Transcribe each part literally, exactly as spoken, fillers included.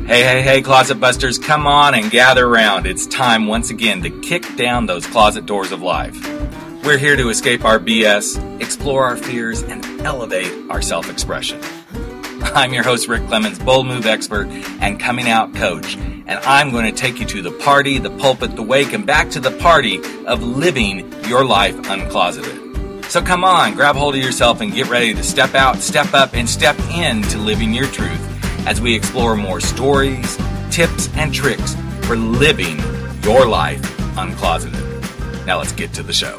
Hey, hey, hey, Closet Busters, come on and gather around. It's time once again to kick down those closet doors of life. We're here to escape our B S, explore our fears, and elevate our self-expression. I'm your host, Rick Clemens, bold move expert and coming out coach, and I'm going to take you to the party, the pulpit, the wake, and back to the party of living your life uncloseted. So come on, grab hold of yourself and get ready to step out, step up, and step into living your truth as we explore more stories, tips, and tricks for living your life uncloseted. Now let's get to the show.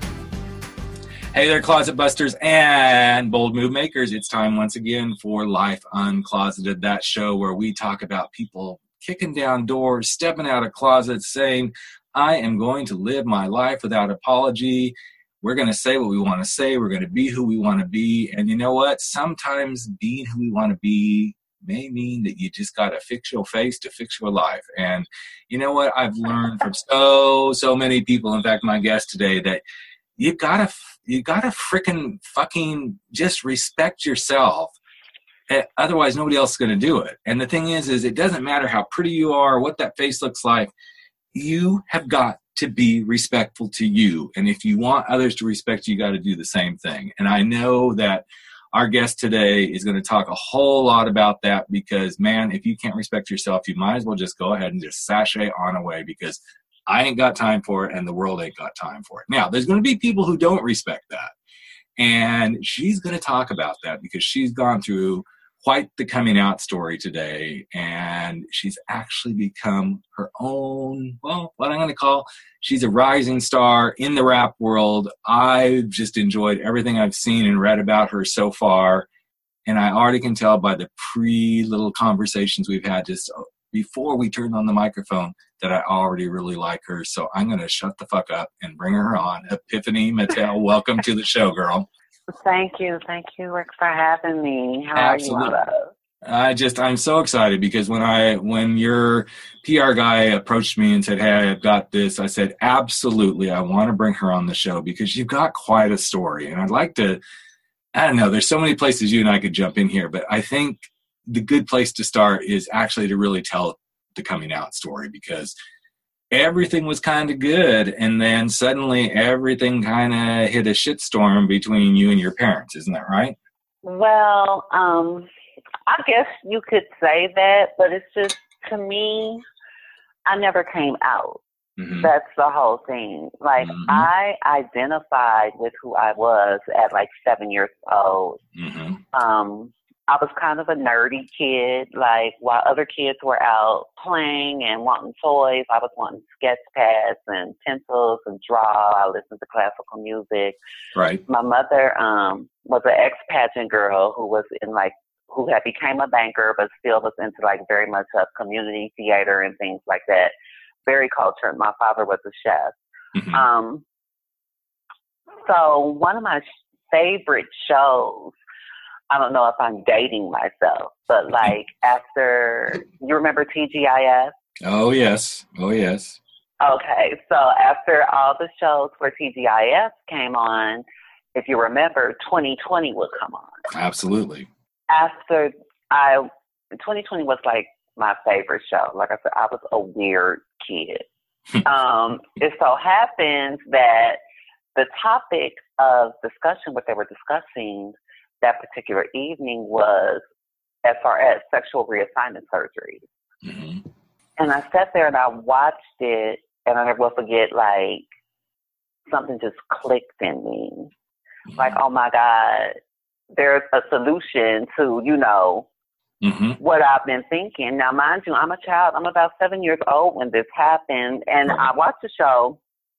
Hey there, Closet Busters and bold move makers. It's time once again for Life Uncloseted, that show where we talk about people kicking down doors, stepping out of closets, saying, I am going to live my life without apology. We're going to say what we want to say. We're going to be who we want to be. And you know what? Sometimes being who we want to be may mean that you just got to fix your face to fix your life. And you know what? I've learned from so, so many people, in fact, my guest today, that you gotta, you gotta frickin' fucking just respect yourself. Otherwise, nobody else is going to do it. And the thing is, is it doesn't matter how pretty you are, what that face looks like. You have got to be respectful to you. And if you want others to respect you, you got to do the same thing. And I know that our guest today is going to talk a whole lot about that because, man, if you can't respect yourself, you might as well just go ahead and just sashay on away because I ain't got time for it and the world ain't got time for it. Now, there's going to be people who don't respect that. And she's going to talk about that because she's gone through quite the coming out story today. And she's actually become her own, well, what I'm going to call, she's a rising star in the rap world. I've just enjoyed everything I've seen and read about her so far. And I already can tell by the pre-little conversations we've had just before we turned on the microphone that I already really like her. So I'm going to shut the fuck up and bring her on. Epiphany Mattel, welcome to the show, girl. Thank you. Thank you, Rick, for having me. How Absolutely. are you? I just, I'm so excited because when I, when your P R guy approached me and said, hey, I've got this, I said, absolutely. I want to bring her on the show because you've got quite a story. And I'd like to, I don't know, there's so many places you and I could jump in here, but I think the good place to start is actually to really tell the coming out story because everything was kind of good. And then suddenly everything kind of hit a shitstorm between you and your parents. Isn't that right? Well, um, I guess you could say that, but it's just, to me, I never came out. Mm-hmm. That's the whole thing. Like, mm-hmm. I identified with who I was at like seven years old. Mm-hmm. Um, I was kind of a nerdy kid. Like, while other kids were out playing and wanting toys, I was wanting sketch pads and pencils and draw. I listened to classical music. Right. My mother um, was an ex-pageant girl who was in like, who had became a banker, but still was into like very much of community theater and things like that. Very cultured. My father was a chef. Mm-hmm. Um, so one of my favorite shows, I don't know if I'm dating myself, but like after, you remember T G I F? Oh, yes. Oh, yes. Okay. So after all the shows where T G I F came on, if you remember, twenty twenty would come on. Absolutely. After I, twenty twenty was like my favorite show. Like I said, I was a weird kid. um, it so happens that the topic of discussion, what they were discussing that particular evening was as far as sexual reassignment surgery. Mm-hmm. And I sat there and I watched it and I never will forget, like, something just clicked in me. Mm-hmm. Like, oh my God, there's a solution to, you know, mm-hmm. what I've been thinking. Now, mind you, I'm a child. I'm about seven years old when this happened. And right. I watched the show.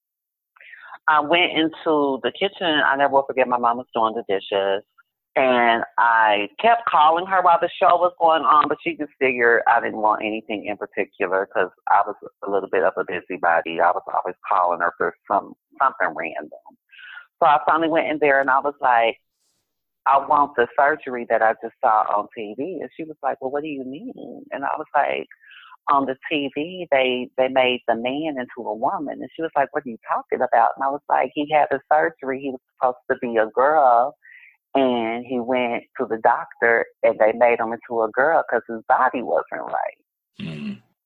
I went into the kitchen. I never will forget, my mom was doing the dishes. And I kept calling her while the show was going on, but she just figured I didn't want anything in particular because I was a little bit of a busybody. I was always calling her for some something random. So I finally went in there and I was like, I want the surgery that I just saw on T V. And she was like, well, what do you mean? And I was like, on the T V, they, they made the man into a woman. And she was like, what are you talking about? And I was like, he had the surgery. He was supposed to be a girl. And he went to the doctor and they made him into a girl because his body wasn't right.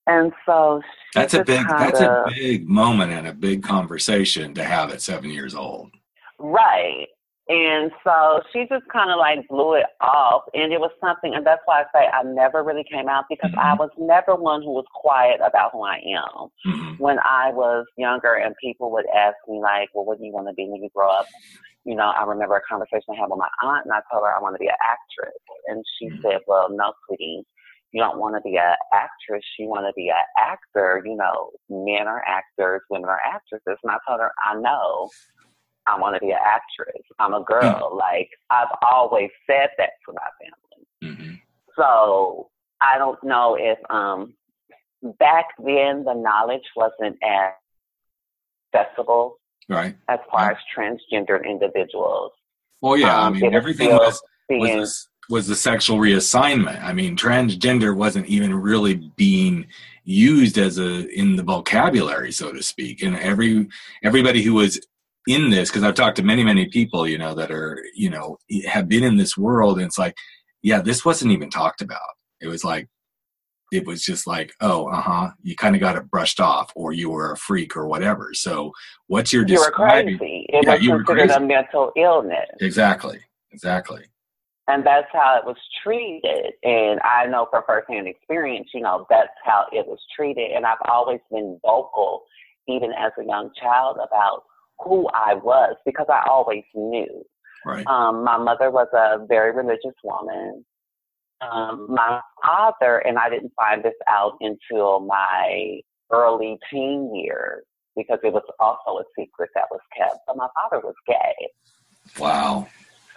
And so that's a big, kinda, that's a big moment and a big conversation to have at seven years old. Right. And so she just kind of like blew it off. And it was something, and that's why I say I never really came out, because mm-hmm. I was never one who was quiet about who I am. Mm-hmm. When I was younger and people would ask me like, well, what do you want to be when you grow up? You know, I remember a conversation I had with my aunt, and I told her I want to be an actress. And she mm-hmm. said, well, no, sweetie, you don't want to be an actress. You want to be an actor. You know, men are actors, women are actresses. And I told her, I know. I want to be an actress. I'm a girl. Mm-hmm. Like, I've always said that to my family. Mm-hmm. So I don't know if um, back then the knowledge wasn't as accessible, right, as far right. as transgendered individuals. Well, yeah, um, I mean, everything was was, was was the sexual reassignment. I mean, transgender wasn't even really being used as a in the vocabulary, so to speak. And every everybody who was in this, because I've talked to many, many people, you know, that are, you know, have been in this world, and it's like, yeah, this wasn't even talked about. It was like, it was just like, oh, uh-huh, you kind of got it brushed off, or you were a freak or whatever. So what's your You were crazy. It yeah, was you considered were a mental illness. Exactly, exactly. And that's how it was treated. And I know from firsthand experience, you know, that's how it was treated. And I've always been vocal, even as a young child, about who I was, because I always knew. Right. Um, my mother was a very religious woman. Um, my father, and I didn't find this out until my early teen years, because it was also a secret that was kept, but my father was gay. Wow.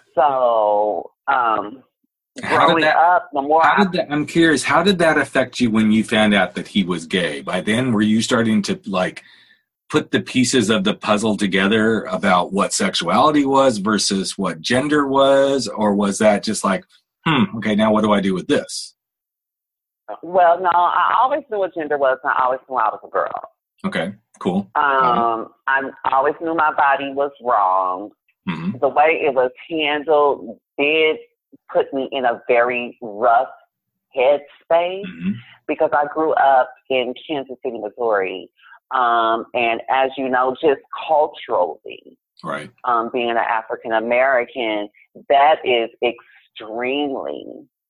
So, um, how growing did that, up, the more how I, did that, I'm curious, how did that affect you when you found out that he was gay? By then, were you starting to, like, put the pieces of the puzzle together about what sexuality was versus what gender was? Or was that just like, hmm, okay, now what do I do with this? Well, no, I always knew what gender was, and I always knew I was a girl. Okay, cool. Um, I always knew my body was wrong. Mm-hmm. The way it was handled did put me in a very rough headspace, mm-hmm. because I grew up in Kansas City, Missouri. Um, and as you know, just culturally, right, um, being an African American, that is extremely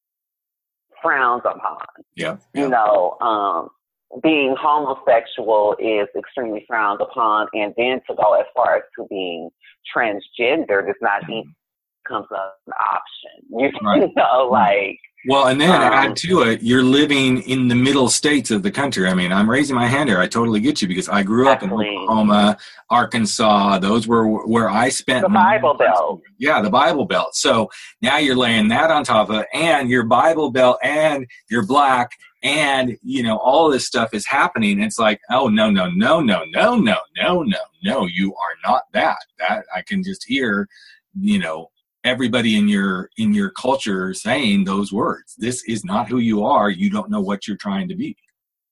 frowned upon. Yeah, yeah. You know, um, being homosexual is extremely frowned upon, and then to go as far as to being transgender does not mm-hmm. even becomes an option. You right. know, like. Well, and then um, add to it, you're living in the middle states of the country. I mean, I'm raising my hand here. I totally get you, because I grew up Exactly. in Oklahoma, Arkansas. Those were where I spent the Bible Belt. Yeah, the Bible Belt. So now you're laying that on top of it, and your Bible Belt, and you're black, and, you know, all this stuff is happening. It's like, oh, no, no, no, no, no, no, no, no, no, you are not that. That I can just hear, you know, everybody in your in your culture saying those words. This is not who you are. You don't know what you're trying to be.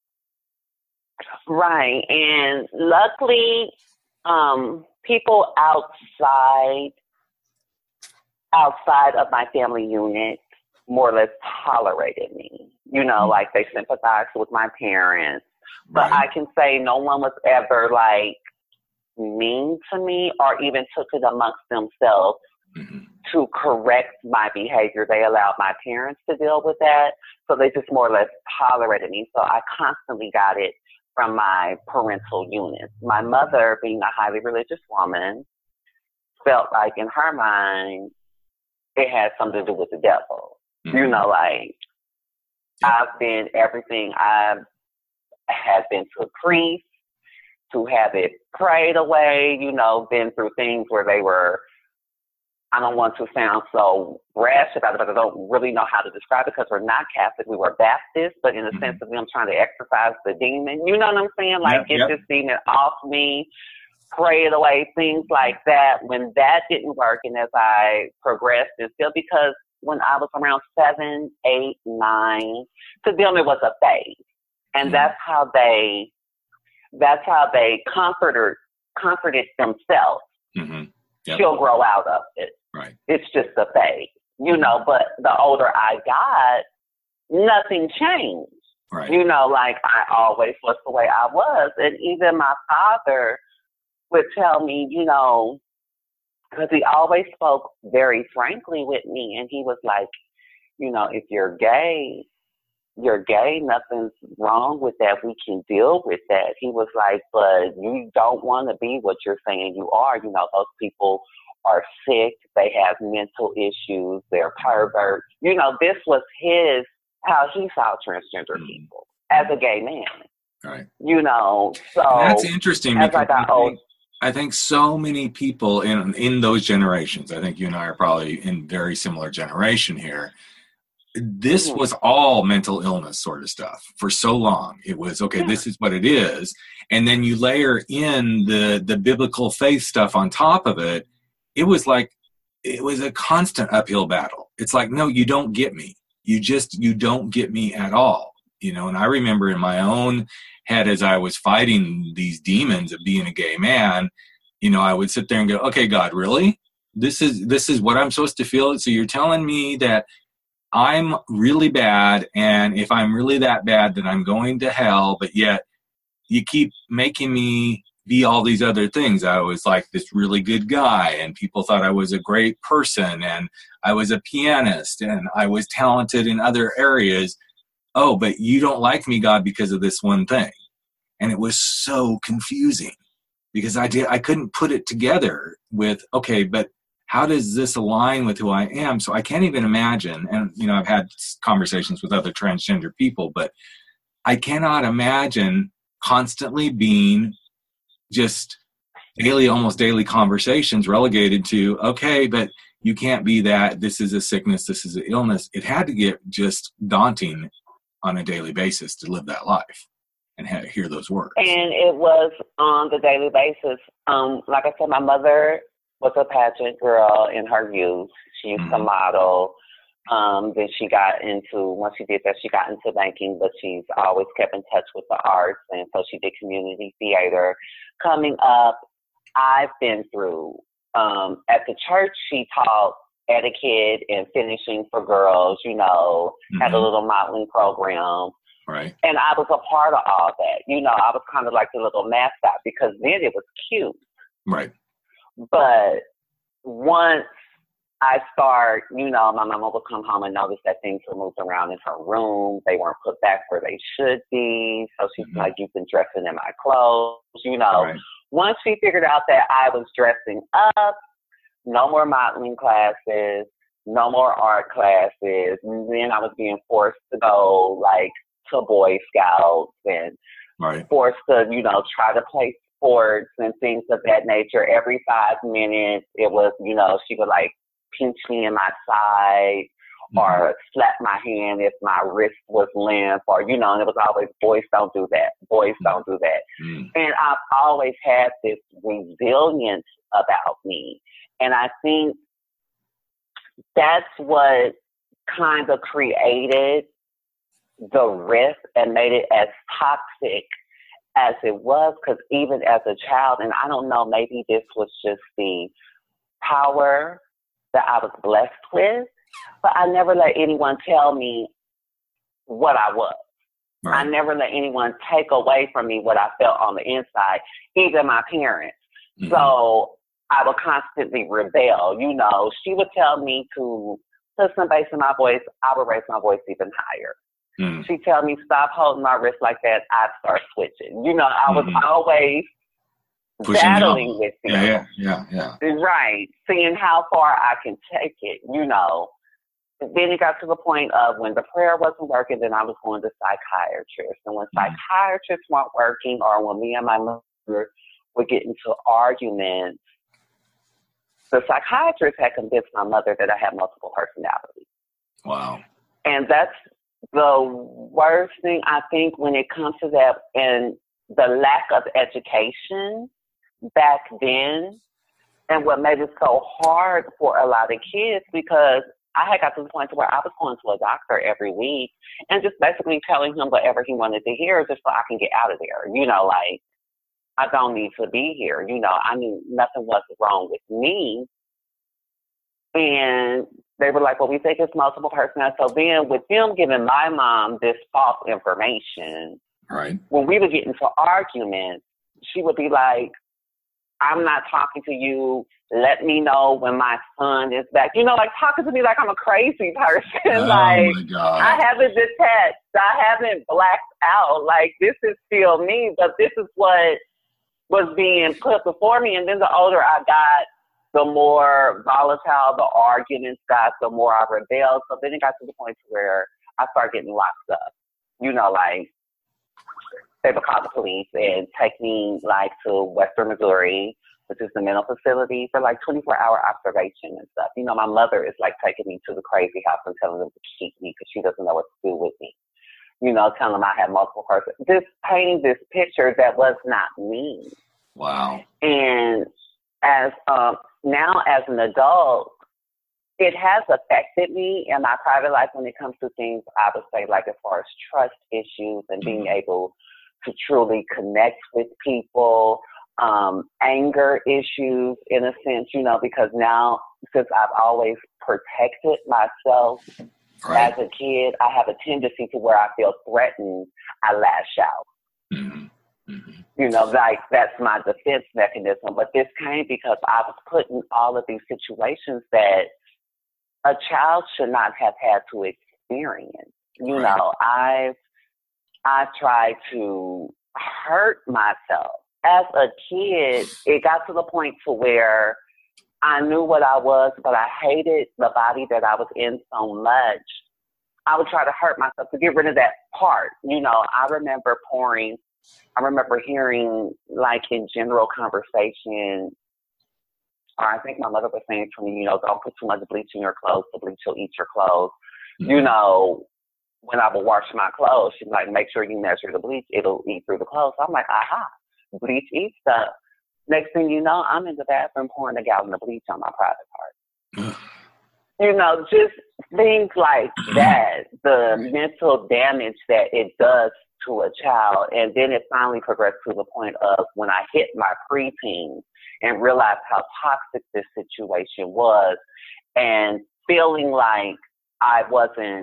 Right. And luckily, um, people outside outside of my family unit more or less tolerated me. You know, mm-hmm. like they sympathized with my parents. But right. I can say no one was ever like mean to me or even took it amongst themselves mm-hmm. to correct my behavior. They allowed my parents to deal with that. So they just more or less tolerated me. So I constantly got it from my parental units. My mother, being a highly religious woman, felt like in her mind it had something to do with the devil. Mm-hmm. You know, like yeah. I've been everything. I have been to a priest to have it prayed away, you know, been through things where they were, I don't want to sound so brash about it, but I don't really know how to describe it because we're not Catholic. We were Baptist, but in the mm-hmm. sense of them trying to exorcise the demon. You know what I'm saying? Like, yep, get yep. this demon off me, pray it away, things like that. When that didn't work, and as I progressed, and still because when I was around seven, eight, nine, to them it was a phase. And mm-hmm. that's how they, that's how they comforted, comforted themselves. Mm-hmm. Yep. She'll grow out of it. Right. It's just a phase, you know, but the older I got, nothing changed. Right. You know, like I always was the way I was. And even my father would tell me, you know, because he always spoke very frankly with me. And he was like, you know, if you're gay, you're gay. Nothing's wrong with that. We can deal with that. He was like, but you don't want to be what you're saying you are. You know, those people are sick. They have mental issues. They're perverts. You know, this was his, how he saw transgender mm-hmm. people as a gay man. Right. You know, so and that's interesting as because I got I old, think, I think so many people in in those generations, I think you and I are probably in very similar generation here. This mm-hmm. was all mental illness sort of stuff for so long. It was, okay, yeah. this is what it is. And then you layer in the, the biblical faith stuff on top of it. It was like, it was a constant uphill battle. It's like, no, you don't get me. You just, you don't get me at all. You know, and I remember in my own head as I was fighting these demons of being a gay man, you know, I would sit there and go, okay, God, really? This is, this is what I'm supposed to feel? So you're telling me that I'm really bad, and if I'm really that bad, then I'm going to hell, but yet you keep making me be all these other things. I was like this really good guy, and people thought I was a great person, and I was a pianist, and I was talented in other areas. Oh, but you don't like me, God, because of this one thing. And it was so confusing because I did, I couldn't put it together with, okay, but how does this align with who I am? So I can't even imagine, and you know, I've had conversations with other transgender people, but I cannot imagine constantly being just daily, almost daily conversations relegated to, okay, but you can't be that. This is a sickness. This is an illness. It had to get just daunting on a daily basis to live that life and ha- hear those words. And it was on the daily basis. Um, like I said, my mother was a pageant girl in her youth. She used mm-hmm. to model. Um, then she got into, once she did that, she got into banking, but she's always kept in touch with the arts. And so she did community theater. Coming up, I've been through, um, at the church, she taught etiquette and finishing for girls, you know, mm-hmm. had a little modeling program. Right. And I was a part of all that. You know, I was kind of like the little mascot because then it was cute. Right. But once I start, you know, my mama would come home and notice that things were moved around in her room. They weren't put back where they should be. So she's mm-hmm. like, you've been dressing in my clothes, you know. Right. Once she figured out that I was dressing up, no more modeling classes, no more art classes. And then I was being forced to go, like, to Boy Scouts and right. forced to, you know, try to play sports and things of that nature. Every five minutes, it was, you know, she would like pinch me in my side mm-hmm. or slap my hand if my wrist was limp, or, you know, and it was always, boys don't do that. Boys mm-hmm. don't do that. Mm-hmm. And I've always had this resilience about me. And I think that's what kind of created the rift and made it as toxic as it was, because even as a child, and I don't know, maybe this was just the power that I was blessed with, but I never let anyone tell me what I was. Right. I never let anyone take away from me what I felt on the inside, even my parents. Mm-hmm. So I would constantly rebel. You know, she would tell me to put some bass in my voice. I would raise my voice even higher. Mm. She'd tell me, stop holding my wrist like that. I'd start switching. You know, I was mm-hmm. always pushing battling with you. Yeah, yeah, yeah, yeah. Right. Seeing how far I can take it, you know. Then it got to the point of when the prayer wasn't working, then I was going to psychiatrists. And when mm-hmm. psychiatrists weren't working, or when me and my mother would get into arguments, the psychiatrist had convinced my mother that I had multiple personalities. Wow. And that's the worst thing, I think, when it comes to that, and the lack of education back then, and what made it so hard for a lot of kids, because I had got to the point where I was going to a doctor every week and just basically telling him whatever he wanted to hear just so I can get out of there. You know, like, I don't need to be here. You know, I mean, nothing was wrong with me. And they were like, well, we think it's multiple personality. So then with them giving my mom this false information, right, when we would get into arguments, she would be like, I'm not talking to you. Let me know when my son is back. You know, like talking to me like I'm a crazy person. Oh, like, my God. I haven't detached. I haven't blacked out. Like, this is still me, but this is what was being put before me. And then the older I got, the more volatile the arguments got, the more I rebelled. So then it got to the point where I started getting locked up. You know, like, they would call the police and take me, like, to Western Missouri, which is the mental facility, for, like, twenty-four hour observation and stuff. You know, my mother is, like, taking me to the crazy house and telling them to keep me because she doesn't know what to do with me. You know, telling them I have multiple persons. Just painting this picture that was not me. Wow. And as um, now as an adult, it has affected me in my private life when it comes to things, I would say, like as far as trust issues and being mm-hmm. able to truly connect with people, um, anger issues in a sense, you know, because now since I've always protected myself right. as a kid, I have a tendency to where I feel threatened, I lash out. Mm-hmm. Mm-hmm. You know, like that's my defense mechanism. But this came because I was put in all of these situations that a child should not have had to experience. You right. know, I've I tried to hurt myself. As a kid, it got to the point to where I knew what I was, but I hated the body that I was in so much. I would try to hurt myself to get rid of that part. You know, I remember pouring, I remember hearing, like, in general conversation, or I think my mother was saying to me, you know, don't put too much bleach in your clothes, the bleach will eat your clothes. Mm-hmm. You know, when I would wash my clothes, she'd like, make sure you measure the bleach, it'll eat through the clothes. So I'm like, aha, bleach eats stuff. Next thing you know, I'm in the bathroom pouring a gallon of bleach on my private part. You know, just things like that, the mental damage that it does to a child. And then it finally progressed to the point of when I hit my preteen and realized how toxic this situation was and feeling like I wasn't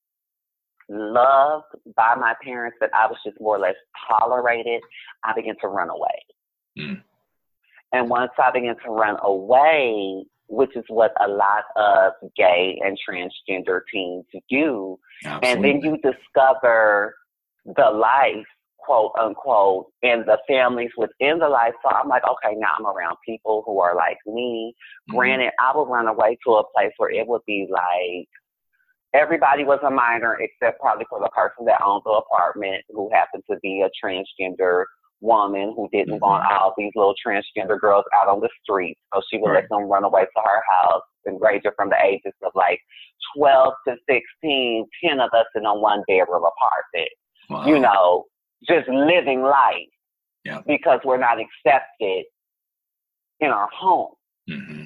loved by my parents, that I was just more or less tolerated, I began to run away. Mm. And once I began to run away, which is what a lot of gay and transgender teens do, absolutely. And then you discover the life, quote unquote, and the families within the life. So I'm like, okay, now I'm around people who are like me. Mm. Granted, I would run away to a place where it would be like, everybody was a minor except probably for the person that owned the apartment who happened to be a transgender woman who didn't mm-hmm. want all these little transgender girls out on the street. So she would right. let them run away to her house and raise her from the ages of like twelve to sixteen, ten of us in a one bedroom apartment. Wow. You know, just living life yeah. because we're not accepted in our home. Mm-hmm.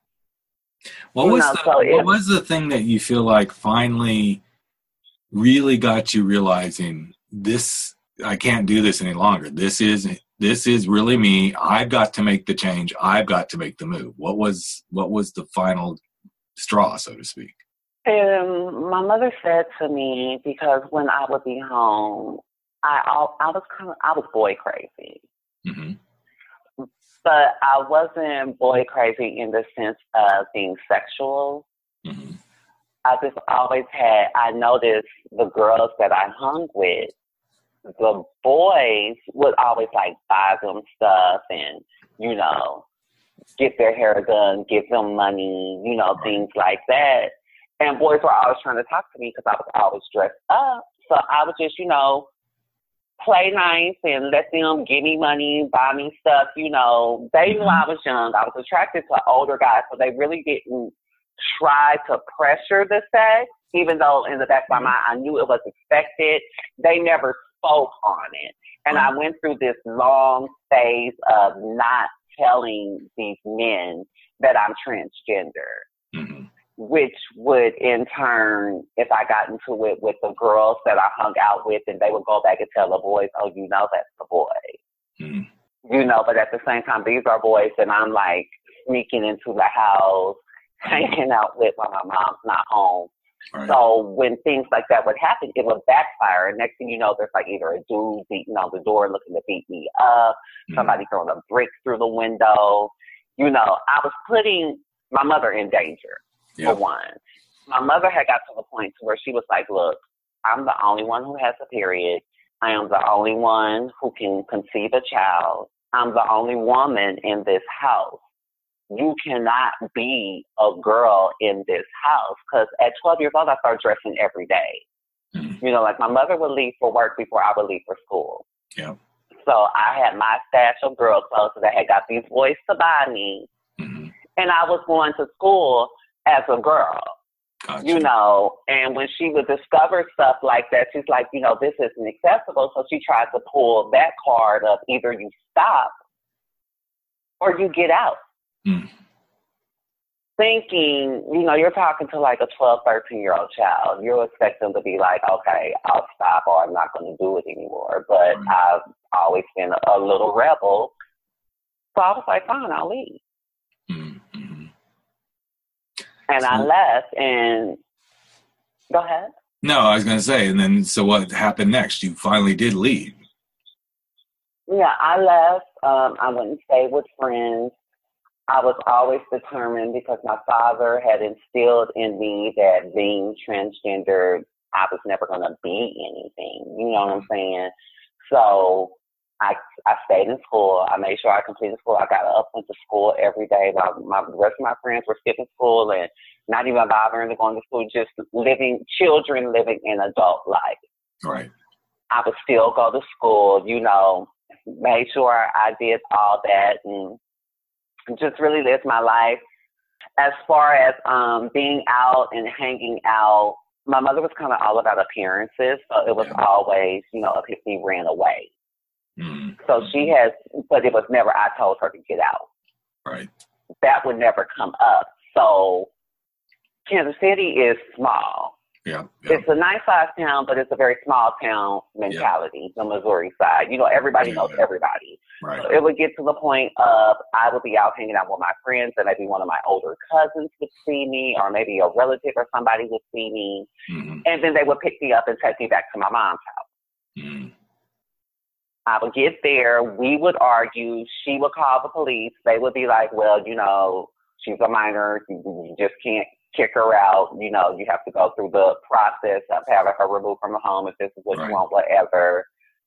What was, know, the, so what it, was the thing that you feel like finally really got you realizing this, I can't do this any longer. This is, this is really me. I've got to make the change. I've got to make the move. What was, what was the final straw, so to speak? Um, my mother said to me, because when I would be home, I, I was kind of, I was boy crazy. Mm-hmm. But I wasn't boy crazy in the sense of being sexual. Mm-hmm. I just always had, I noticed the girls that I hung with, the boys would always like buy them stuff and, you know, get their hair done, give them money, you know, things like that. And boys were always trying to talk to me because I was always dressed up. So I would just, you know, play nice and let them give me money, buy me stuff, you know. They knew I was young. I was attracted to older guys, so they really didn't try to pressure the sex, even though in the back of my mind I knew it was expected. They never spoke on it. And I went through this long phase of not telling these men that I'm transgender. Mm-hmm. Which would in turn, if I got into it with the girls that I hung out with, and they would go back and tell the boys, oh, you know, that's the boy. Mm-hmm. You know, but at the same time, these are boys, and I'm like sneaking into the house, hanging out with while my mom's not home. Right. So when things like that would happen, it would backfire. And next thing you know, there's like either a dude beating on the door looking to beat me up, mm-hmm. somebody throwing a brick through the window. You know, I was putting my mother in danger, yep. for one. My mother had got to the point where she was like, look, I'm the only one who has a period. I am the only one who can conceive a child. I'm the only woman in this house. You cannot be a girl in this house. Because at twelve years old, I started dressing every day. Mm-hmm. You know, like my mother would leave for work before I would leave for school. Yeah. So I had my stash of girl clothes that I had got these boys to buy me. Mm-hmm. And I was going to school as a girl. Gotcha. You know, and when she would discover stuff like that, she's like, you know, this isn't acceptable. So she tried to pull that card of either you stop or you get out. Mm. Thinking, you know, you're talking to like a twelve, thirteen-year-old child. You expect them to be like, okay, I'll stop or I'm not going to do it anymore. But right. I've always been a, a little rebel. So I was like, fine, I'll leave. Mm-hmm. And so, I left and go ahead. No, I was going to say, and then so what happened next? You finally did leave. Yeah, I left. Um, I went and stayed with friends. I was always determined because my father had instilled in me that being transgender, I was never going to be anything. You know what I'm saying? So I I stayed in school. I made sure I completed school. I got up, went to school every day. While my, the rest of my friends were skipping school and not even bothering to go to school, just living, children living an adult life. Right. I would still go to school, you know, made sure I did all that and just really lived my life. As far as um, being out and hanging out, my mother was kind of all about appearances. So it was yeah. always, you know, if he ran away. Mm-hmm. So she has, but it was never, I told her to get out. Right. That would never come up. So Kansas City is small. Yeah, yeah. It's a nice size town, but it's a very small town mentality, yeah. the Missouri side. You know, everybody yeah, knows yeah. everybody. Right. So it would get to the point of I would be out hanging out with my friends and maybe one of my older cousins would see me or maybe a relative or somebody would see me. Mm-hmm. And then they would pick me up and take me back to my mom's house. Mm-hmm. I would get there. We would argue. She would call the police. They would be like, well, you know, she's a minor. You, you just can't kick her out. You know, you have to go through the process of having her removed from the home if this is what right. you want, whatever.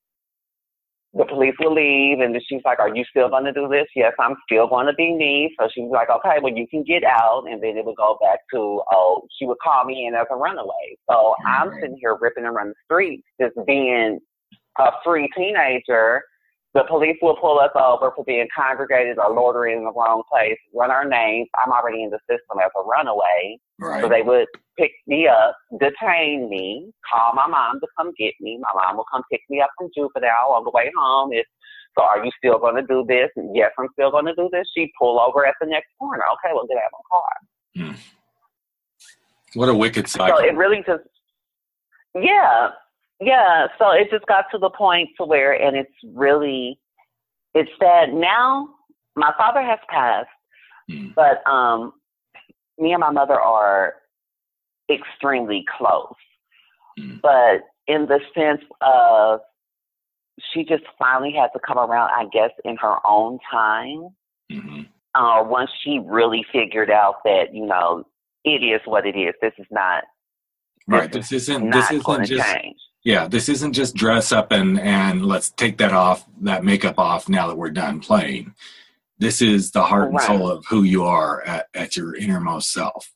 The police will leave, and then she's like, are you still going to do this? Yes, I'm still going to be me. So she was like, okay, well, you can get out. And then it would go back to, oh, she would call me in as a runaway. So mm-hmm. I'm sitting here ripping around the streets, just being a free teenager. The police will pull us over for being congregated or loitering in the wrong place, run our names. I'm already in the system as a runaway. Right. So they would pick me up, detain me, call my mom to come get me. My mom will come pick me up from Jupiter on the way home. It's, so are you still going to do this? And yes, I'm still going to do this. She pull over at the next corner. Okay, well, get out of my car. Hmm. What a wicked cycle. So it really just, yeah. Yeah, so it just got to the point to where, and it's really, it's sad. Now, my father has passed, mm. but um, me and my mother are extremely close. Mm. But in the sense of, she just finally had to come around, I guess, in her own time. Mm-hmm. Uh, once she really figured out that, you know, it is what it is. This is not. Right. This, this isn't. This isn't just. Change. Yeah. This isn't just dress up and and let's take that off, that makeup off. Now that we're done playing, this is the heart and right. soul of who you are at, at your innermost self.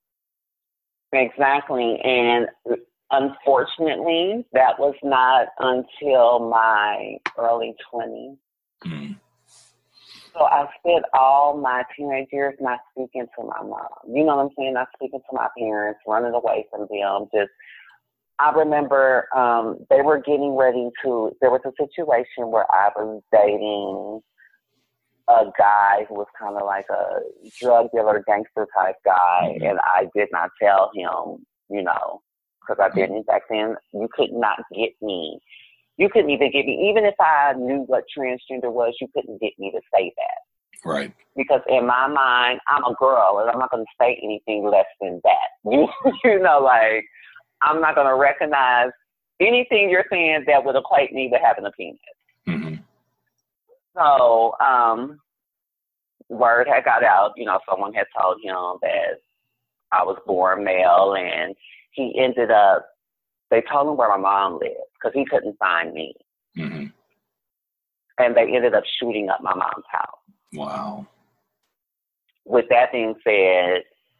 Exactly, and unfortunately, that was not until my early twenties. Mm. So I spent all my teenage years not speaking to my mom. You know what I'm saying? Not speaking to my parents, running away from them. Just, I remember um, they were getting ready to, there was a situation where I was dating a guy who was kind of like a drug dealer, gangster type guy. Mm-hmm. And I did not tell him, you know, because I didn't back then. You could not get me. You couldn't even get me, even if I knew what transgender was, you couldn't get me to say that. Right. Because in my mind, I'm a girl, and I'm not going to say anything less than that. You, you know, like, I'm not going to recognize anything you're saying that would equate me with having a penis. Mm-hmm. So, um, word had got out, you know, someone had told him that I was born male, and he ended up, they told him where my mom lived because he couldn't find me. Mm-hmm. And they ended up shooting up my mom's house. Wow. With that being said,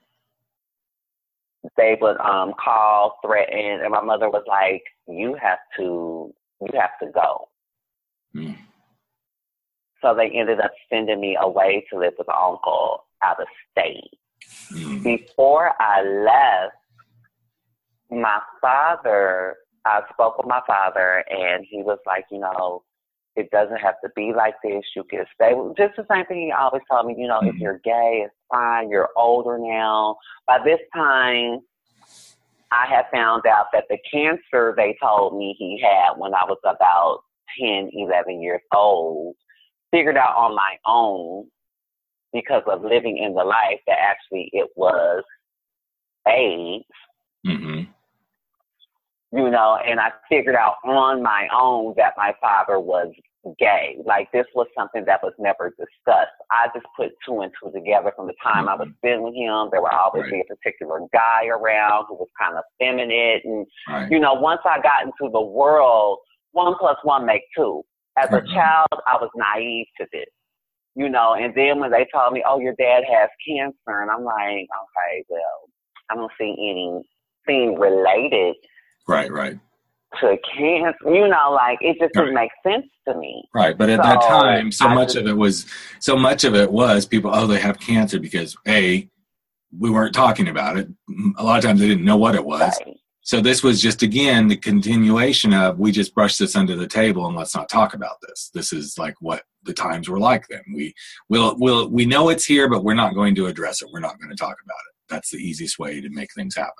they would um, call, threaten, and my mother was like, you have to, you have to go. Mm. So they ended up sending me away to live with an uncle out of state. Mm. Before I left, my father, I spoke with my father, and he was like, you know, it doesn't have to be like this. You can stay. Just the same thing he always told me, you know, mm-hmm. if you're gay, it's fine. You're older now. By this time, I had found out that the cancer they told me he had when I was about ten, eleven years old, figured out on my own because of living in the life that actually it was AIDS. Mm-hmm. You know, and I figured out on my own that my father was gay. Like, this was something that was never discussed. I just put two and two together from the time mm-hmm. I was spending with him. There would always right. be a particular guy around who was kind of feminine. And, right. you know, once I got into the world, one plus one make two. As mm-hmm. a child, I was naive to this. You know, and then when they told me, oh, your dad has cancer, and I'm like, okay, well, I don't see anything related Right, right. to cancer, you know, like, it just didn't right. make sense to me. Right, but at so that time, so I much just, of it was, so much of it was people, oh, they have cancer because, A, we weren't talking about it. A lot of times they didn't know what it was. Right. So this was just, again, the continuation of, we just brushed this under the table and let's not talk about this. This is like what the times were like then. We will, we'll, we know it's here, but we're not going to address it. We're not going to talk about it. That's the easiest way to make things happen.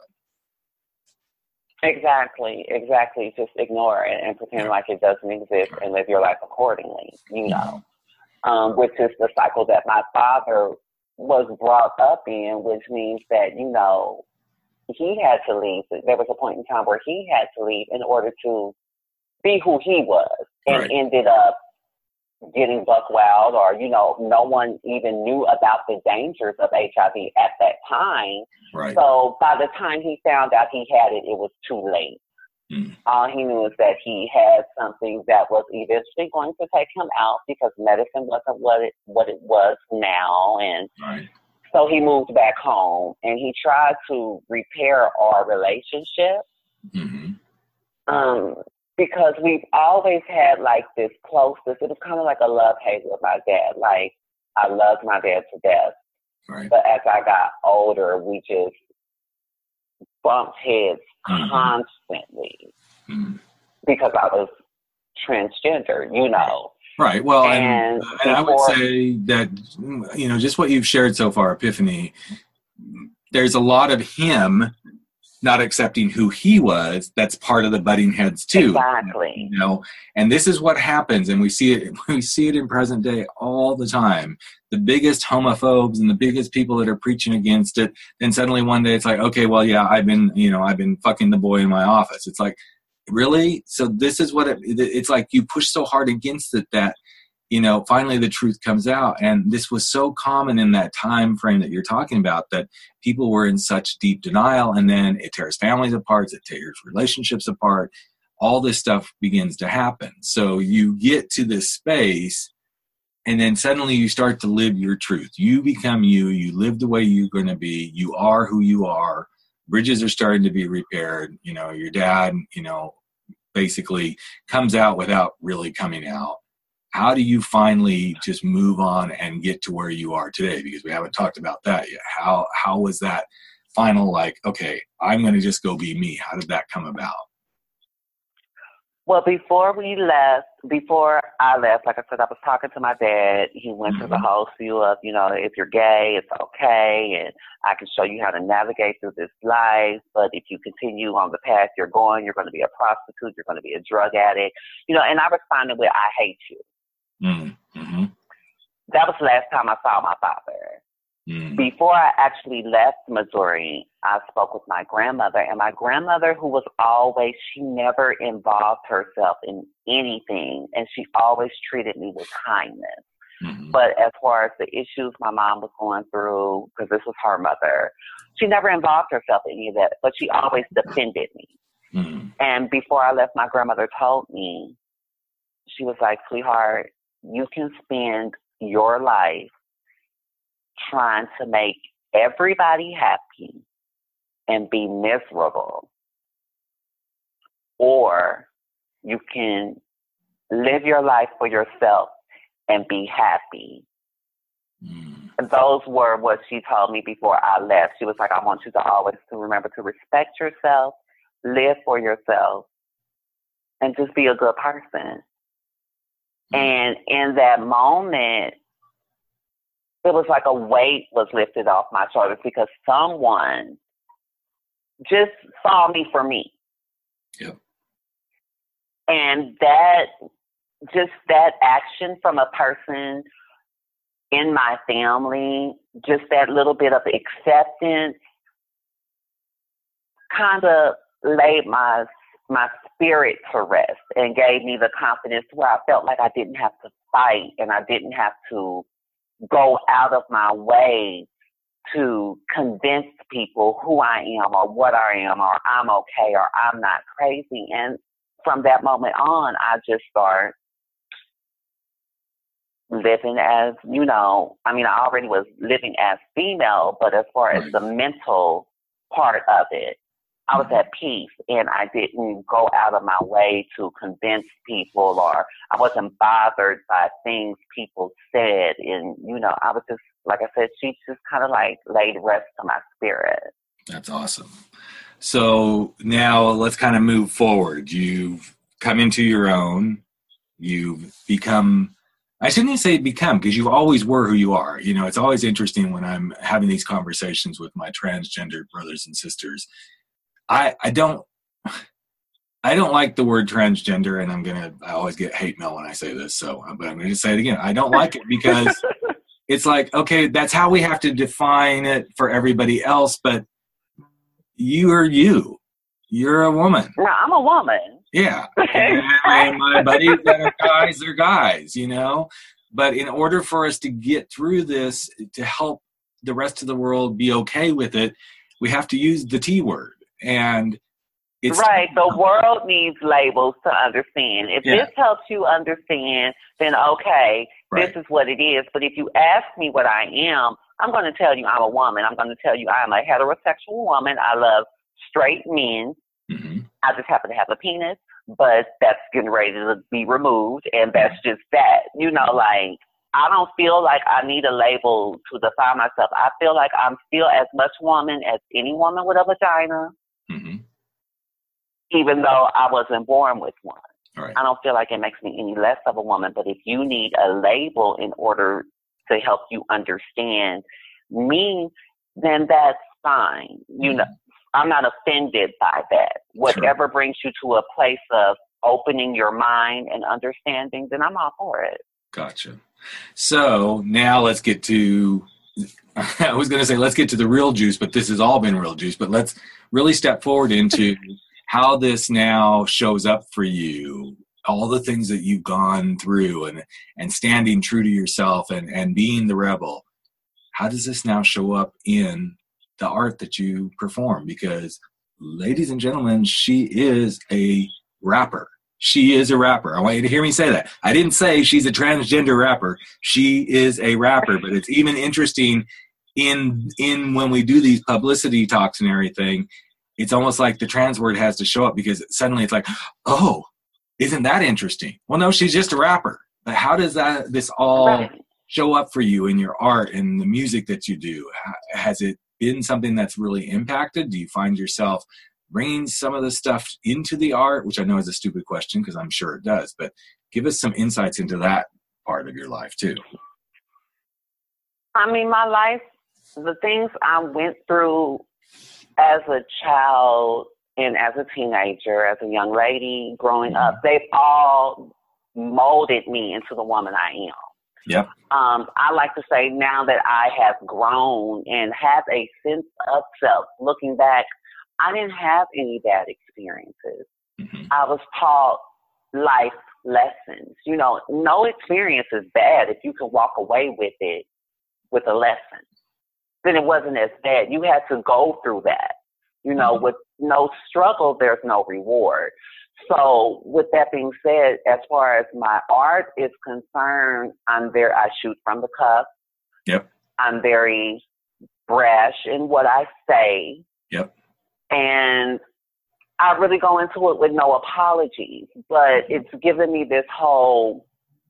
Exactly, exactly. Just ignore it and pretend yeah. like it doesn't exist and live your life accordingly, you know, mm-hmm. um, which is the cycle that my father was brought up in, which means that, you know, he had to leave. There was a point in time where he had to leave in order to be who he was, and right. ended up getting buck wild, or, you know, no one even knew about the dangers of H I V at that time. Right. So by the time he found out he had it, it was too late. Mm. All he knew is that he had something that was eventually going to take him out because medicine wasn't what it what it was now, and right. so he moved back home and he tried to repair our relationship. Mm-hmm. Um. Because we've always had, like, this closeness. It was kind of like a love-hate with my dad. Like, I loved my dad to death. Right. But as I got older, we just bumped heads mm-hmm. constantly mm-hmm. because I was transgender, you know. Right. Well, and, and, uh, and before, I would say that, you know, just what you've shared so far, Epiphany, there's a lot of him not accepting who he was. That's part of the butting heads too. Exactly. You know, and this is what happens, and we see it. We see it in present day all the time. The biggest homophobes and the biggest people that are preaching against it. Then suddenly one day it's like, okay, well, yeah, I've been, you know, I've been fucking the boy in my office. It's like, really? So this is what it, it's like. You push so hard against it that, you know, finally the truth comes out. And this was so common in that time frame that you're talking about, that people were in such deep denial, and then it tears families apart, it tears relationships apart. All this stuff begins to happen. So you get to this space, and then suddenly you start to live your truth. You become you. You live the way you're going to be. You are who you are. Bridges are starting to be repaired. You know, your dad, you know, basically comes out without really coming out. How do you finally just move on and get to where you are today? Because we haven't talked about that yet. How how was that final, like, okay, I'm going to just go be me? How did that come about? Well, before we left, before I left, like I said, I was talking to my dad. He went mm-hmm. through the whole spiel of, you know, if you're gay, it's okay, and I can show you how to navigate through this life. But if you continue on the path you're going, you're going to be a prostitute, you're going to be a drug addict, you know. And I responded with, I hate you. Mm-hmm. that was the last time I saw my father. Mm. Before I actually left Missouri, I spoke with my grandmother, and my grandmother, who was always, she never involved herself in anything, and she always treated me with kindness. Mm-hmm. But as far as the issues my mom was going through, because this was her mother, she never involved herself in any of that, but she always defended me. Mm-hmm. And before I left, my grandmother told me, she was like, sweetheart, you can spend your life trying to make everybody happy and be miserable, or you can live your life for yourself and be happy. Mm. And those were what she told me before I left. She was like, I want you to always to remember to respect yourself, live for yourself, and just be a good person. Mm. And in that moment, it was like a weight was lifted off my shoulders because someone just saw me for me. Yep. And that, just that action from a person in my family, just that little bit of acceptance kind of laid my my spirit to rest and gave me the confidence where I felt like I didn't have to fight and I didn't have to go out of my way to convince people who I am or what I am or I'm okay or I'm not crazy. And from that moment on, I just start living as, you know, I mean, I already was living as female, but as far as the mental part of it, I was at peace and I didn't go out of my way to convince people, or I wasn't bothered by things people said. And, you know, I was just, like I said, she just kind of like laid rest to my spirit. That's awesome. So now let's kind of move forward. You've come into your own. You've become, I shouldn't even say become, because you always were who you are. You know, it's always interesting when I'm having these conversations with my transgender brothers and sisters. I, I don't, I don't like the word transgender, and I'm going to, I always get hate mail when I say this. So, but I'm going to say it again. I don't like it because it's like, okay, that's how we have to define it for everybody else. But you are you, you're a woman. No, I'm a woman. Yeah. And, and my buddies that are guys, they're guys, you know, but in order for us to get through this, to help the rest of the world be okay with it, we have to use the T word. And it's right. The world needs labels to understand. If yeah. this helps you understand, then okay, right. this is what it is. But if you ask me what I am, I'm going to tell you I'm a woman. I'm going to tell you I'm a heterosexual woman. I love straight men. Mm-hmm. I just happen to have a penis, but that's getting ready to be removed, and that's just that. You know, like, I don't feel like I need a label to define myself. I feel like I'm still as much woman as any woman with a vagina. Mm-hmm. Even though I wasn't born with one. Right. I don't feel like it makes me any less of a woman, but if you need a label in order to help you understand me, then that's fine. You know, I'm not offended by that. Whatever sure. brings you to a place of opening your mind and understanding, then I'm all for it. Gotcha. So now let's get to, I was going to say, let's get to the real juice, but this has all been real juice, but let's really step forward into how this now shows up for you, all the things that you've gone through and, and standing true to yourself and, and being the rebel. How does this now show up in the art that you perform? Because, ladies and gentlemen, she is a rapper. She is a rapper. I want you to hear me say that. I didn't say she's a transgender rapper. She is a rapper, but it's even interesting in in when we do these publicity talks and everything, it's almost like the trans word has to show up because suddenly it's like, oh, isn't that interesting? Well, no, she's just a rapper. But how does that this all right. show up for you in your art and the music that you do? Has it been something that's really impacted? Do you find yourself bringing some of the stuff into the art, which I know is a stupid question because I'm sure it does, but give us some insights into that part of your life too. I mean, my life, the things I went through as a child and as a teenager, as a young lady growing up, they've all molded me into the woman I am. Yep. Um, I like to say now that I have grown and have a sense of self, looking back, I didn't have any bad experiences. Mm-hmm. I was taught life lessons. You know, no experience is bad if you can walk away with it with a lesson. Then it wasn't as bad. You had to go through that. You know, mm-hmm. with no struggle, there's no reward. So with that being said, as far as my art is concerned, I'm very, I shoot from the cuff. Yep. I'm very brash in what I say. Yep. And I really go into it with no apologies, but it's given me this whole,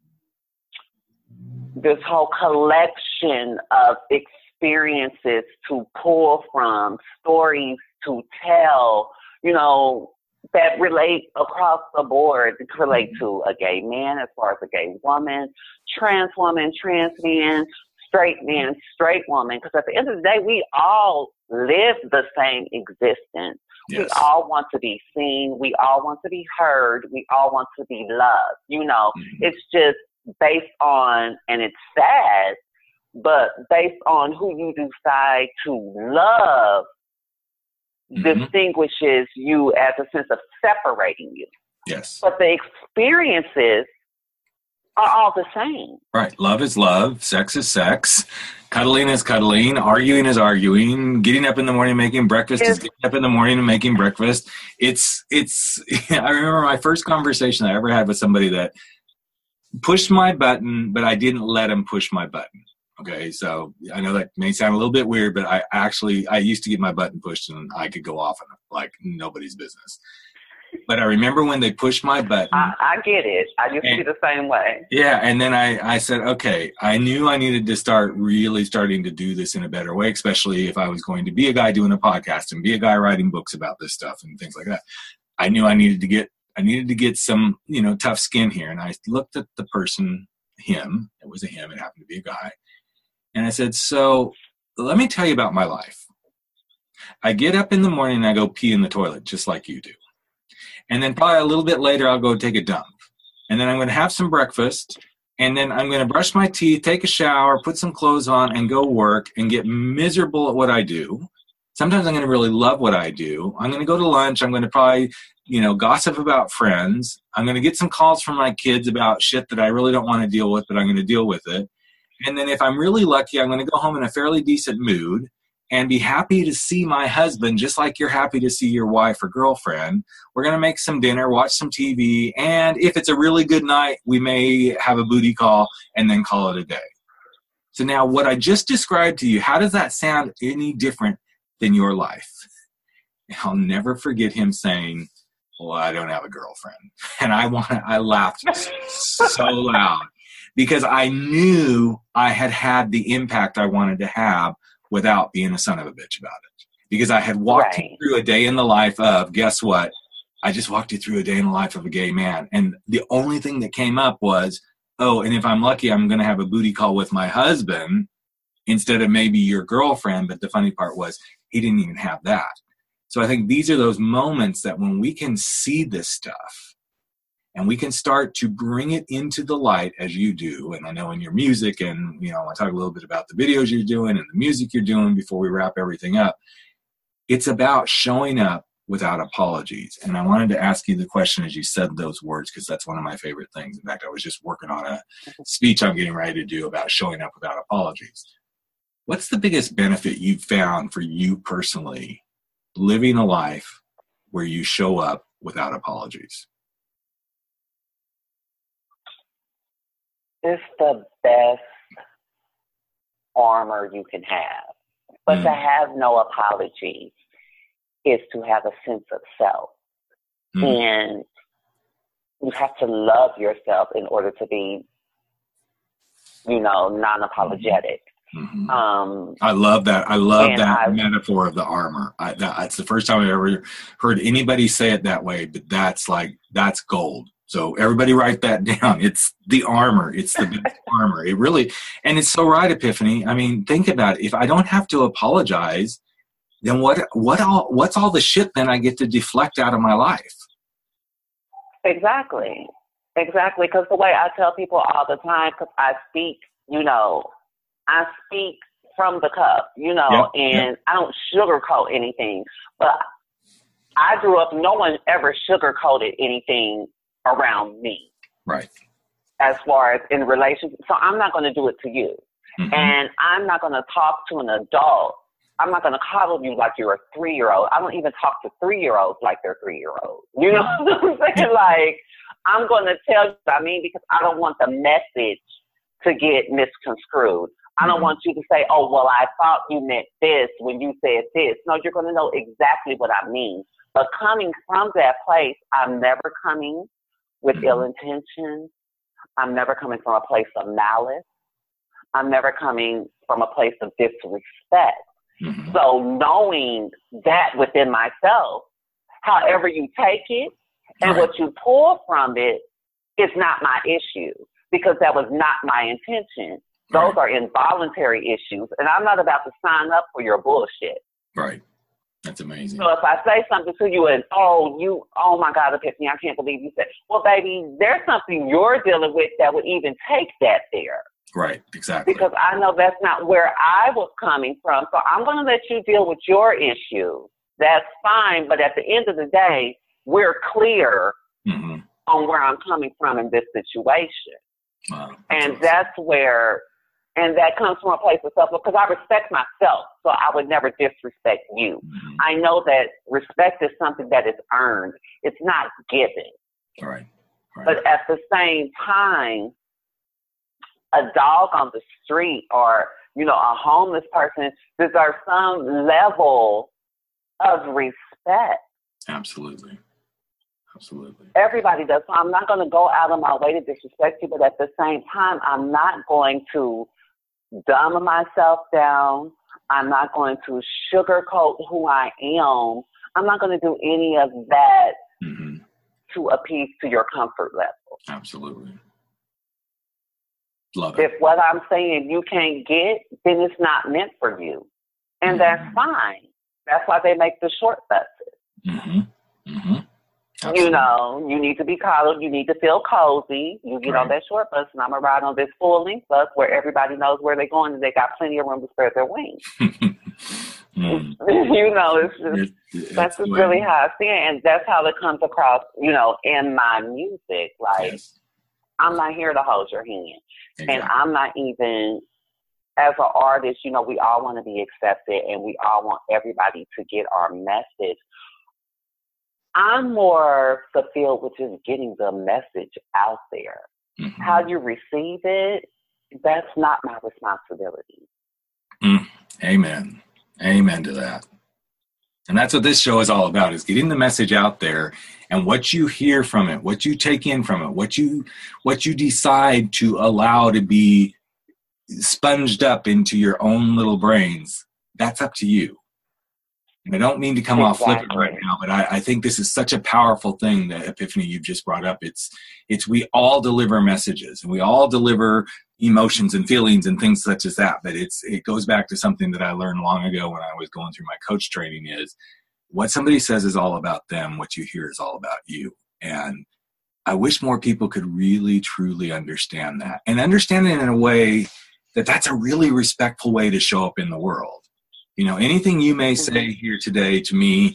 this whole collection of experiences to pull from, stories to tell, you know, that relate across the board, relate to a gay man as far as a gay woman, trans woman, trans man, straight man, straight woman. Because at the end of the day, we all live the same existence. Yes. We all want to be seen. We all want to be heard. We all want to be loved. You know, mm-hmm. It's just based on, and it's sad, but based on who you decide to love, mm-hmm. distinguishes you as a sense of separating you. Yes. But the experiences are all the same. Right. Love is love. Sex is sex. Cuddling is cuddling. Arguing is arguing. Getting up in the morning making breakfast it's, is getting up in the morning and making breakfast. It's, it's, I remember my first conversation I ever had with somebody that pushed my button, but I didn't let him push my button. Okay, so I know that may sound a little bit weird, but I actually, I used to get my button pushed and I could go off on it like nobody's business. But I remember when they pushed my button. I, I get it. I used to be the same way. Yeah, and then I, I said, okay, I knew I needed to start really starting to do this in a better way, especially if I was going to be a guy doing a podcast and be a guy writing books about this stuff and things like that. I knew I needed to get, I needed to get some, you know, tough skin here. And I looked at the person, him, it was a him, it happened to be a guy. And I said, so let me tell you about my life. I get up in the morning and I go pee in the toilet, just like you do. And then probably a little bit later, I'll go take a dump. And then I'm going to have some breakfast. And then I'm going to brush my teeth, take a shower, put some clothes on, and go work and get miserable at what I do. Sometimes I'm going to really love what I do. I'm going to go to lunch. I'm going to probably, you know, gossip about friends. I'm going to get some calls from my kids about shit that I really don't want to deal with, but I'm going to deal with it. And then if I'm really lucky, I'm going to go home in a fairly decent mood and be happy to see my husband, just like you're happy to see your wife or girlfriend. We're going to make some dinner, watch some T V, and if it's a really good night, we may have a booty call and then call it a day. So now what I just described to you, how does that sound any different than your life? I'll never forget him saying, well, I don't have a girlfriend. And I want I laughed so loud because I knew I had had the impact I wanted to have without being a son of a bitch about it. Because I had walked right. you through a day in the life of, guess what? I just walked you through a day in the life of a gay man. And the only thing that came up was, oh, and if I'm lucky, I'm going to have a booty call with my husband instead of maybe your girlfriend. But the funny part was he didn't even have that. So I think these are those moments that when we can see this stuff and we can start to bring it into the light as you do, and I know in your music, and you know, I want to talk a little bit about the videos you're doing and the music you're doing before we wrap everything up. It's about showing up without apologies. And I wanted to ask you the question as you said those words, because that's one of my favorite things. In fact, I was just working on a speech I'm getting ready to do about showing up without apologies. What's the biggest benefit you've found for you personally living a life where you show up without apologies? It's the best armor you can have. But mm. to have no apology is to have a sense of self. Mm. And you have to love yourself in order to be, you know, non-apologetic. Mm-hmm. Um, I love that. I love that I, metaphor of the armor. I, that, that's the first time I ever heard anybody say it that way, but that's like, that's gold. So everybody write that down. It's the armor. It's the best armor. It really, and it's so right, Epiphany. I mean, think about it. If I don't have to apologize, then what, what all, what's all the shit then I get to deflect out of my life? Exactly. Exactly, because the way I tell people all the time, because I speak, you know, I speak from the cup, you know, yep, and yep. I don't sugarcoat anything. But I grew up, no one ever sugarcoated anything around me. Right. As far as in relationship. So I'm not going to do it to you. Mm-hmm. And I'm not going to talk to an adult. I'm not going to coddle you like you're a three-year-old. I don't even talk to three-year-olds like they're three-year-olds. You know what I'm saying? Like, I'm going to tell you what I mean, because I don't want the message to get misconstrued. I don't want you to say, oh, well, I thought you meant this when you said this. No, you're going to know exactly what I mean. But coming from that place, I'm never coming with mm-hmm. ill intentions. I'm never coming from a place of malice. I'm never coming from a place of disrespect. Mm-hmm. So knowing that within myself, however you take it and right. what you pull from it is not my issue, because that was not my intention. Those right. are involuntary issues, and I'm not about to sign up for your bullshit. Right. That's amazing. So if I say something to you and, oh, you, oh my God, Epiphany, I can't believe you said, well, baby, there's something you're dealing with that would even take that there. Right, exactly. Because I know that's not where I was coming from. So I'm going to let you deal with your issue. That's fine. But at the end of the day, we're clear mm-hmm. on where I'm coming from in this situation. Wow, that's and awesome. That's where, and that comes from a place of self, because I respect myself. So I would never disrespect you. Mm-hmm. I know that respect is something that is earned. It's not given. All right. All right. But at the same time, a dog on the street or, you know, a homeless person deserves some level of respect. Absolutely. Absolutely. Everybody does. So I'm not going to go out of my way to disrespect you, but at the same time, I'm not going to dumb myself down. I'm not going to sugarcoat who I am. I'm not going to do any of that mm-hmm. to appease to your comfort level. Absolutely. Love it. If what I'm saying you can't get, then it's not meant for you. And mm-hmm. that's fine. That's why they make the short buses. Mm-hmm. Mm-hmm. You know, you need to be coddled. You need to feel cozy. You get right. on that short bus, and I'm going to ride on this full-length bus where everybody knows where they're going, and they got plenty of room to spread their wings. mm. You know, it's just, it's, that's just really how I see it. And that's how it comes across, you know, in my music. Like, yes. I'm not here to hold your hand. Exactly. And I'm not even, as an artist, you know, we all want to be accepted and we all want everybody to get our message. I'm more fulfilled with just getting the message out there. Mm-hmm. How you receive it, that's not my responsibility. Mm. Amen. Amen to that. And that's what this show is all about, is getting the message out there, and what you hear from it, what you take in from it, what you what you decide to allow to be sponged up into your own little brains, that's up to you. And I don't mean to come exactly. off flippant right now, but I, I think this is such a powerful thing that, Epiphany, you've just brought up. It's it's we all deliver messages, and we all deliver emotions and feelings and things such as that. But it's it goes back to something that I learned long ago when I was going through my coach training, is what somebody says is all about them. What you hear is all about you. And I wish more people could really, truly understand that, and understand it in a way that that's a really respectful way to show up in the world. You know, anything you may say here today to me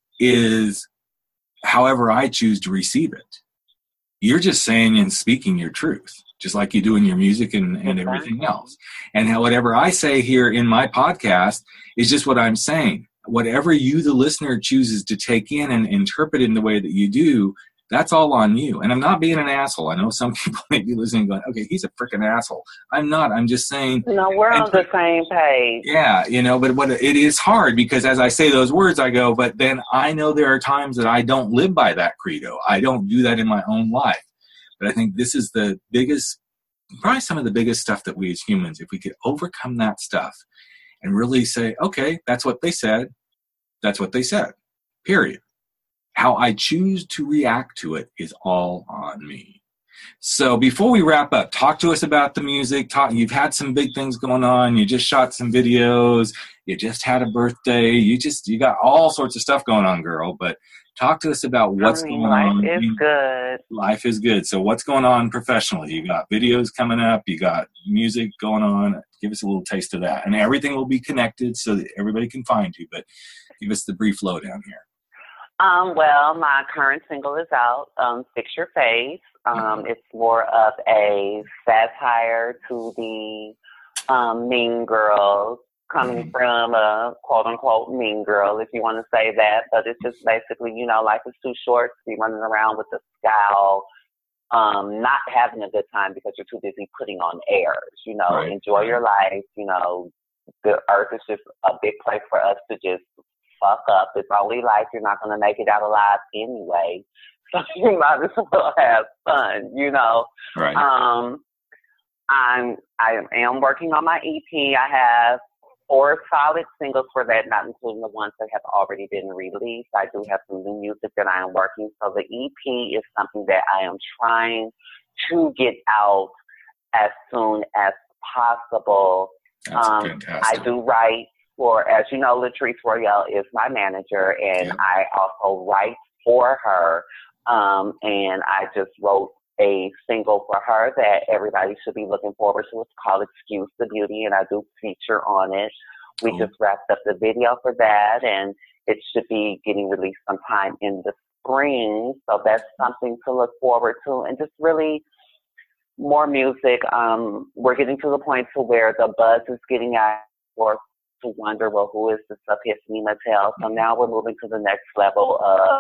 is however I choose to receive it. You're just saying and speaking your truth, just like you do in your music and, and everything else. And how whatever I say here in my podcast is just what I'm saying. Whatever you, the listener, chooses to take in and interpret in the way that you do, that's all on you. And I'm not being an asshole. I know some people may be listening going, okay, he's a freaking asshole. I'm not. I'm just saying. No, we're on the same page. Yeah, you know, but what it is hard, because as I say those words, I go, but then I know there are times that I don't live by that credo. I don't do that in my own life. But I think this is the biggest, probably some of the biggest stuff that we as humans, if we could overcome that stuff and really say, okay, that's what they said. That's what they said, period. How I choose to react to it is all on me. So before we wrap up, talk to us about the music. Talk, you've had some big things going on. You just shot some videos. You just had a birthday. You just you got all sorts of stuff going on, girl. But talk to us about what's I mean, going life on. is I mean, good. Life is good. So what's going on professionally? You got videos coming up. You got music going on. Give us a little taste of that. And everything will be connected so that everybody can find you. But give us the brief lowdown here. Um, well, my current single is out, um, Fix Your Face. Um, mm-hmm. It's more of a satire to the um, mean girls, coming mm-hmm. from a quote-unquote mean girl, if you want to say that. But it's just basically, you know, life is too short to be running around with a scowl, um, not having a good time because you're too busy putting on airs. You know, right. Enjoy your life. You know, the earth is just a big place for us to just fuck up. It's only life. You're not going to make it out alive anyway. So you might as well have fun, you know. Right. Um, I'm, I am working on my E P. I have four solid singles for that, not including the ones that have already been released. I do have some new music that I am working. So the E P is something that I am trying to get out as soon as possible. That's um, fantastic. I do write for, as you know, Latrice Royale is my manager, and yeah. I also write for her. Um, and I just wrote a single for her that everybody should be looking forward to. It's called Excuse the Beauty, and I do feature on it. We cool. just wrapped up the video for that, and it should be getting released sometime in the spring. So that's something to look forward to, and just really more music. Um, we're getting to the point to where the buzz is getting out for to wonder, well, who is this Epiphany Mattel? So now we're moving to the next level of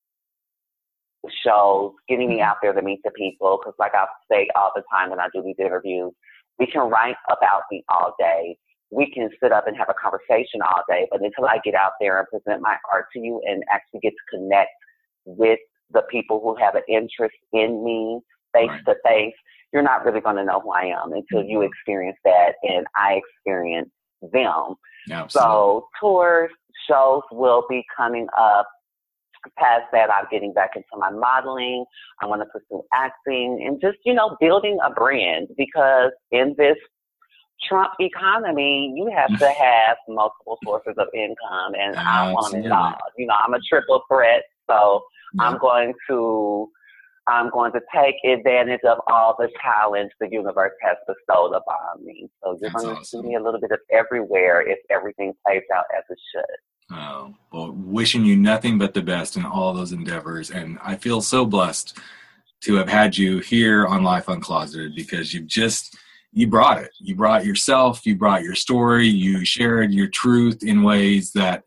shows, getting me out there to meet the people. Because like I say all the time when I do these interviews, we can write about me all day. We can sit up and have a conversation all day. But until I get out there and present my art to you and actually get to connect with the people who have an interest in me face right. to face, you're not really going to know who I am until mm-hmm. you experience that and I experience them. Absolutely. So tours, shows will be coming up. Past that, I'm getting back into my modeling. I want to pursue acting and just, you know, building a brand, because in this Trump economy, you have to have multiple sources of income, and I want it all. You know, I'm a triple threat, so yeah. I'm going to I'm going to take advantage of all the talent the universe has bestowed upon me. So you're That's going to awesome. see me a little bit of everywhere if everything plays out as it should. Oh, well, wishing you nothing but the best in all those endeavors. And I feel so blessed to have had you here on Life Uncloseted, because you've just, you brought it. You brought yourself, you brought your story, you shared your truth in ways that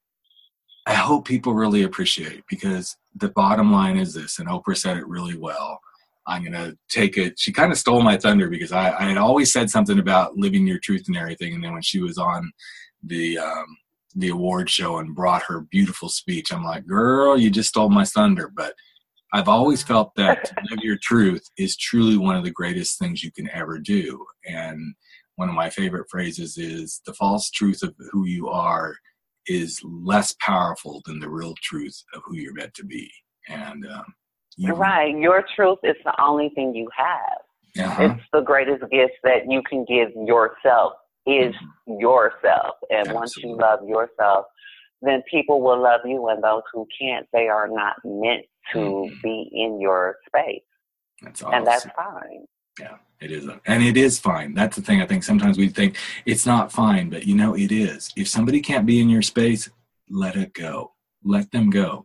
I hope people really appreciate, because the bottom line is this, and Oprah said it really well. I'm going to take it. She kind of stole my thunder, because I, I had always said something about living your truth and everything. And then when she was on the, um, the award show and brought her beautiful speech, I'm like, girl, you just stole my thunder. But I've always felt that to live your truth is truly one of the greatest things you can ever do. And one of my favorite phrases is, the false truth of who you are is less powerful than the real truth of who you're meant to be. And um, you, right, your truth is the only thing you have. Uh-huh. It's the greatest gift that you can give yourself is mm-hmm. yourself. And Absolutely. Once you love yourself, then people will love you, and those who can't, they are not meant to mm-hmm. be in your space. That's awesome. And that's fine. Yeah, it is. And it is fine. That's the thing. I think sometimes we think it's not fine, but you know, it is. If somebody can't be in your space, let it go. Let them go.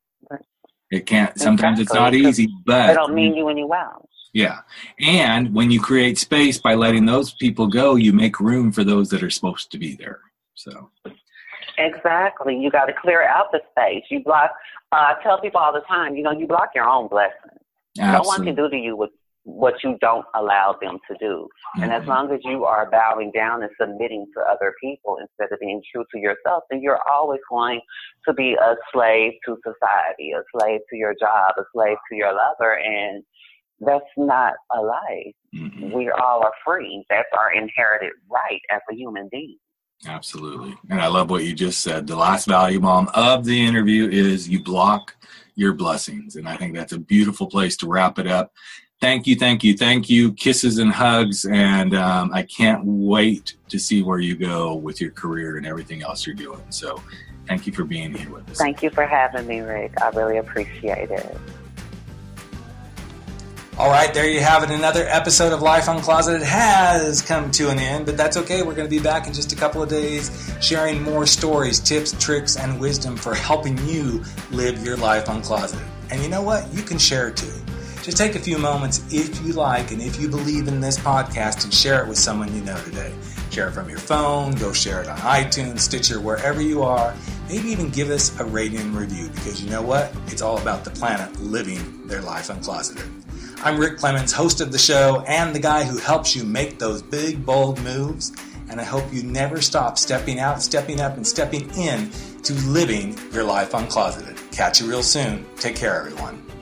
It can't, sometimes exactly. It's not easy, but they don't mean you any well. Yeah. And when you create space by letting those people go, you make room for those that are supposed to be there. So. Exactly. You got to clear out the space. You block, uh, I tell people all the time, you know, you block your own blessings. Absolutely. No one can do to you what, what you don't allow them to do. Mm-hmm. And as long as you are bowing down and submitting to other people instead of being true to yourself, then you're always going to be a slave to society, a slave to your job, a slave to your lover. And that's not a life. Mm-hmm. We all are free. That's our inherited right as a human being. Absolutely. And I love what you just said. The last value bomb of the interview is, you block your blessings. And I think that's a beautiful place to wrap it up. Thank you, thank you, thank you. Kisses and hugs. And um, I can't wait to see where you go with your career and everything else you're doing. So thank you for being here with us. Thank you for having me, Rick. I really appreciate it. All right, there you have it. Another episode of Life Uncloseted has come to an end, but that's okay. We're going to be back in just a couple of days sharing more stories, tips, tricks, and wisdom for helping you live your life uncloseted. And you know what? You can share too. Just take a few moments if you like and if you believe in this podcast and share it with someone you know today. Share it from your phone, go share it on iTunes, Stitcher, wherever you are. Maybe even give us a rating and review because you know what? It's all about the planet living their life uncloseted. I'm Rick Clemens, host of the show and the guy who helps you make those big, bold moves. And I hope you never stop stepping out, stepping up, and stepping in to living your life uncloseted. Catch you real soon. Take care, everyone.